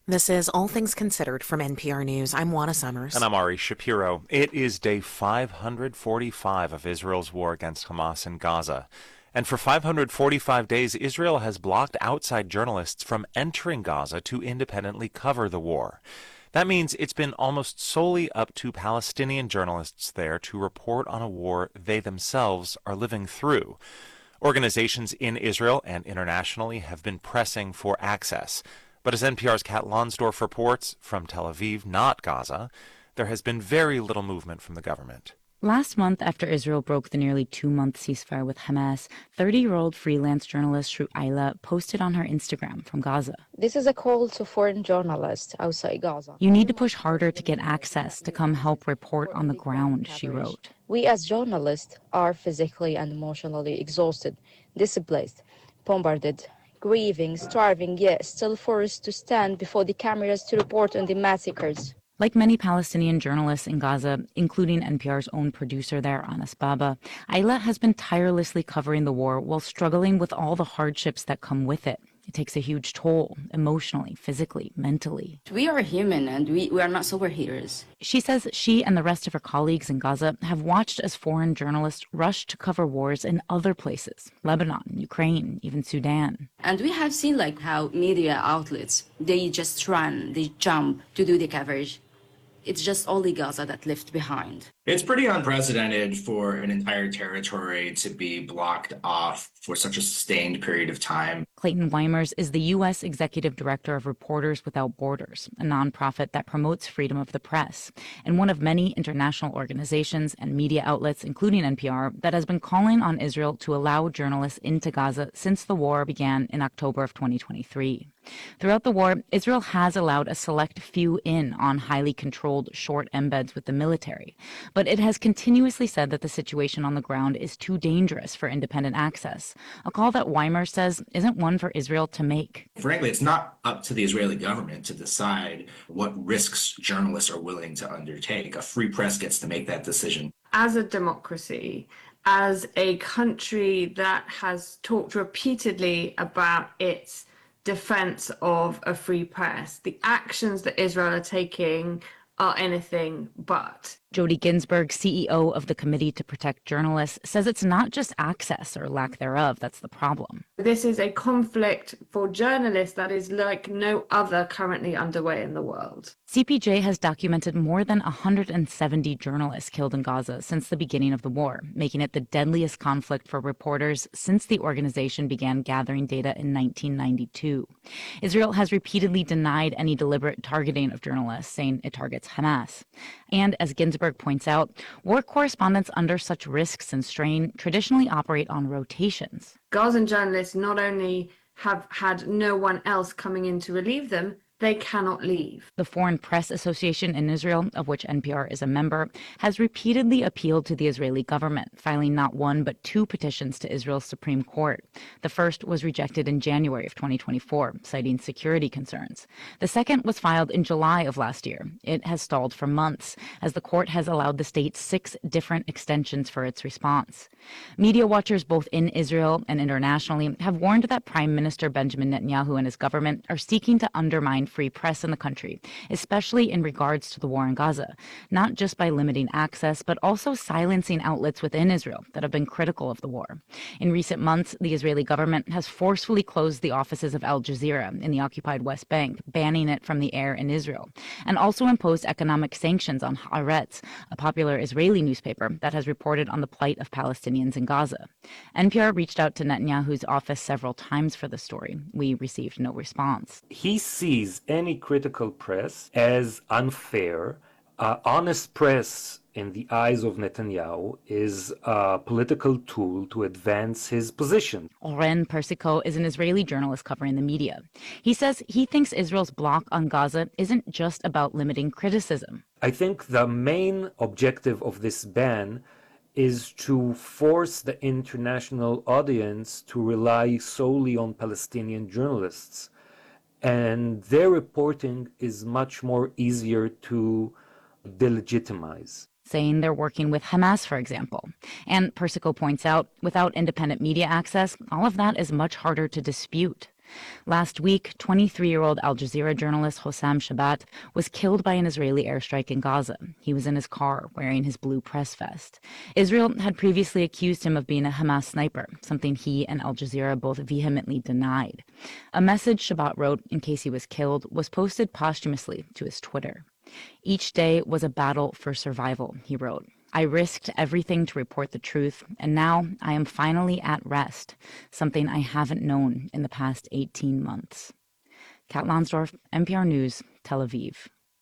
This is All Things Considered from N P R News. I'm Juana Summers. And I'm Ari Shapiro. It is day five hundred forty-five of Israel's war against Hamas in Gaza. And for five hundred forty-five days, Israel has blocked outside journalists from entering Gaza to independently cover the war. That means it's been almost solely up to Palestinian journalists there to report on a war they themselves are living through. Organizations in Israel and internationally have been pressing for access. But as N P R's Kat Lonsdorf reports, from Tel Aviv, not Gaza, there has been very little movement from the government. Last month, after Israel broke the nearly two-month ceasefire with Hamas, thirty-year-old freelance journalist Shru Ayla posted on her Instagram from Gaza. This is a call to foreign journalists outside Gaza. You need to push harder to get access to come help report on the ground, she wrote. We as journalists are physically and emotionally exhausted, displaced, bombarded, grieving, starving, yet still forced to stand before the cameras to report on the massacres. Like many Palestinian journalists in Gaza, including N P R's own producer there, Anas Baba, Ayla has been tirelessly covering the war while struggling with all the hardships that come with it. It takes a huge toll, emotionally, physically, mentally. We are human and we, we are not superheroes. She says she and the rest of her colleagues in Gaza have watched as foreign journalists rush to cover wars in other places, Lebanon, Ukraine, even Sudan. And we have seen like how media outlets, they just run, they jump to do the coverage. It's just only Gaza that left behind. It's pretty unprecedented for an entire territory to be blocked off for such a sustained period of time. Clayton Weimers is the U S Executive Director of Reporters Without Borders, a nonprofit that promotes freedom of the press, and one of many international organizations and media outlets, including N P R, that has been calling on Israel to allow journalists into Gaza since the war began in October of twenty twenty-three. Throughout the war, Israel has allowed a select few in on highly controlled short embeds with the military, but it has continuously said that the situation on the ground is too dangerous for independent access, a call that Weimer says isn't one for Israel to make. Frankly, it's not up to the Israeli government to decide what risks journalists are willing to undertake. A free press gets to make that decision. As a democracy, as a country that has talked repeatedly about its defense of a free press, the actions that Israel are taking are anything but. Jody Ginsburg, C E O of the Committee to Protect Journalists, says it's not just access or lack thereof that's the problem. This is a conflict for journalists that is like no other currently underway in the world. C P J has documented more than one hundred seventy journalists killed in Gaza since the beginning of the war, making it the deadliest conflict for reporters since the organization began gathering data in nineteen ninety-two. Israel has repeatedly denied any deliberate targeting of journalists, saying it targets Hamas. And as Ginsburg points out, war correspondents under such risks and strain traditionally operate on rotations. Gazan journalists not only have had no one else coming in to relieve them, they cannot leave. The Foreign Press Association in Israel, of which N P R is a member, has repeatedly appealed to the Israeli government, filing not one but two petitions to Israel's Supreme Court. The first was rejected in January of twenty twenty-four, citing security concerns. The second was filed in July of last year. It has stalled for months, as the court has allowed the state six different extensions for its response. Media watchers both in Israel and internationally have warned that Prime Minister Benjamin Netanyahu and his government are seeking to undermine free press in the country, especially in regards to the war in Gaza, not just by limiting access, but also silencing outlets within Israel that have been critical of the war. In recent months, the Israeli government has forcefully closed the offices of Al Jazeera in the occupied West Bank, banning it from the air in Israel, and also imposed economic sanctions on Haaretz, a popular Israeli newspaper that has reported on the plight of Palestinians in Gaza. N P R reached out to Netanyahu's office several times for the story. We received no response. He sees any critical press as unfair. Uh, honest press, in the eyes of Netanyahu, is a political tool to advance his position. Oren Persico is an Israeli journalist covering the media. He says he thinks Israel's block on Gaza isn't just about limiting criticism. I think the main objective of this ban is to force the international audience to rely solely on Palestinian journalists. And their reporting is much more easier to delegitimize. Saying they're working with Hamas, for example. And Persico points out, without independent media access, all of that is much harder to dispute. Last week, twenty-three-year-old Al Jazeera journalist Hossam Shabat was killed by an Israeli airstrike in Gaza. He was in his car wearing his blue press vest. Israel had previously accused him of being a Hamas sniper, something he and Al Jazeera both vehemently denied. A message Shabat wrote in case he was killed was posted posthumously to his Twitter. Each day was a battle for survival, he wrote. I risked everything to report the truth, and now I am finally at rest, something I haven't known in the past eighteen months. Kat Lonsdorf, N P R News, Tel Aviv.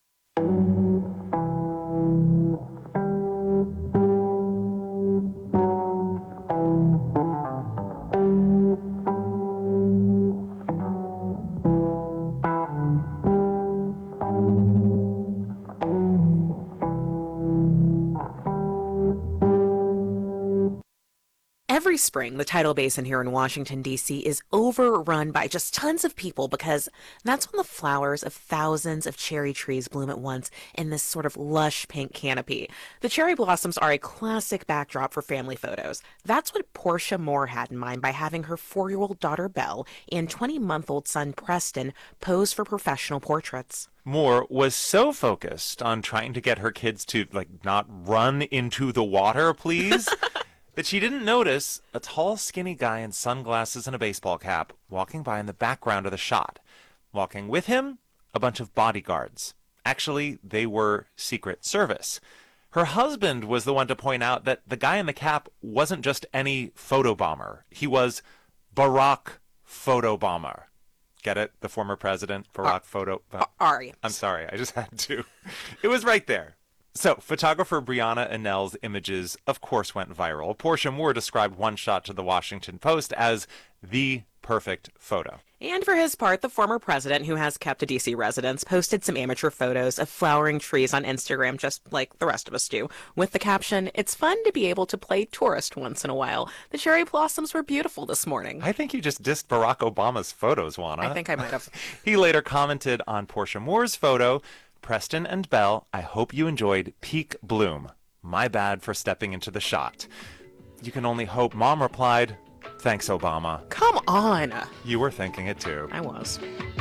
Every spring, the tidal basin here in Washington, D C is overrun by just tons of people because that's when the flowers of thousands of cherry trees bloom at once in this sort of lush pink canopy. The cherry blossoms are a classic backdrop for family photos. That's what Portia Moore had in mind by having her four-year-old daughter Belle and twenty-month-old son Preston pose for professional portraits. Moore was so focused on trying to get her kids to, like, not run into the water, please, that she didn't notice a tall, skinny guy in sunglasses and a baseball cap walking by in the background of the shot. Walking with him, a bunch of bodyguards. Actually, they were Secret Service. Her husband was the one to point out that the guy in the cap wasn't just any photobomber. He was Barack Photobomber. Get it? The former president, Barack uh, Photo... Uh, Ari. I'm sorry, I just had to. It was right there. So, photographer Brianna Enell's images, of course, went viral. Portia Moore described one shot to the Washington Post as the perfect photo. And for his part, the former president, who has kept a D C residence, posted some amateur photos of flowering trees on Instagram, just like the rest of us do, with the caption, "It's fun to be able to play tourist once in a while. The cherry blossoms were beautiful this morning." I think you just dissed Barack Obama's photos, Juana. I think I might have. He later commented on Portia Moore's photo, "Preston and Belle, I hope you enjoyed peak bloom. My bad for stepping into the shot." You can only hope Mom replied, "Thanks, Obama." Come on. You were thinking it too. I was.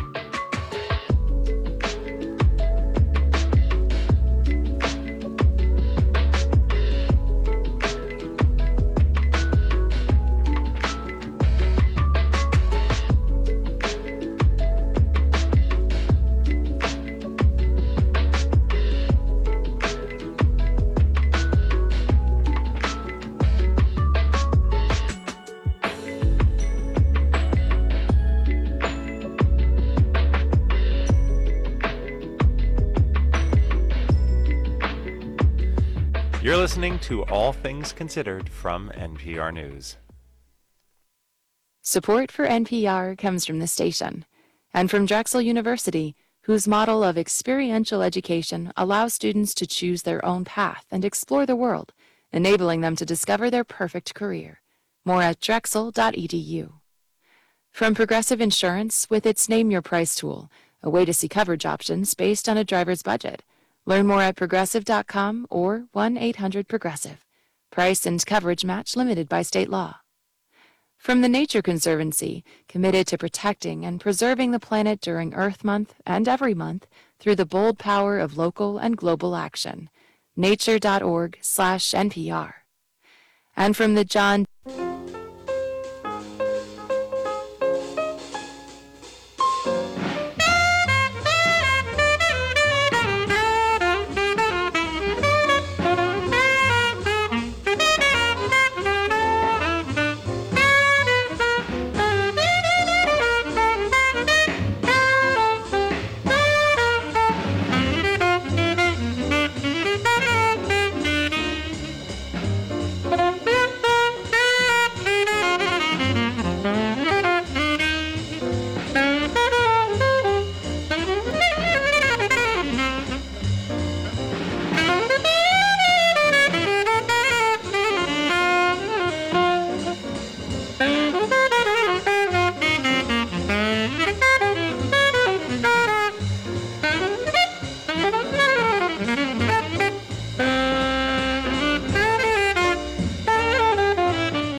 You're listening to All Things Considered from N P R News. Support for N P R comes from the station and from Drexel University, whose model of experiential education allows students to choose their own path and explore the world, enabling them to discover their perfect career. More at drexel dot e d u. From Progressive Insurance with its Name Your Price tool, a way to see coverage options based on a driver's budget. Learn more at progressive dot com or one eight hundred progressive. Price and coverage match limited by state law. From the Nature Conservancy, committed to protecting and preserving the planet during Earth Month and every month through the bold power of local and global action. nature dot org slash N P R. And from the John